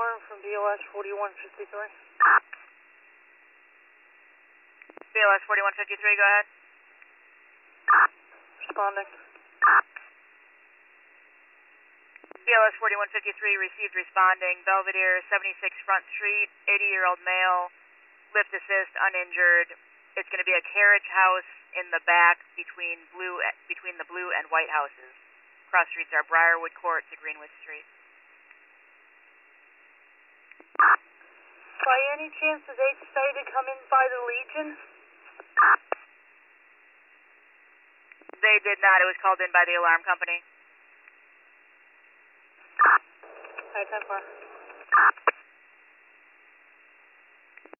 alarm from BLS 4153. BLS 4153, go ahead. Responding. BLS 4153 received responding. Belvedere, 76 Front Street, 80-year-old male, lift assist, uninjured. It's going to be a carriage house in the back between the blue and white houses. Cross streets are Briarwood Court to Greenwood Street. By any chance, did they say to come in by the Legion? They did not. It was called in by the alarm company. Alright, 10-4.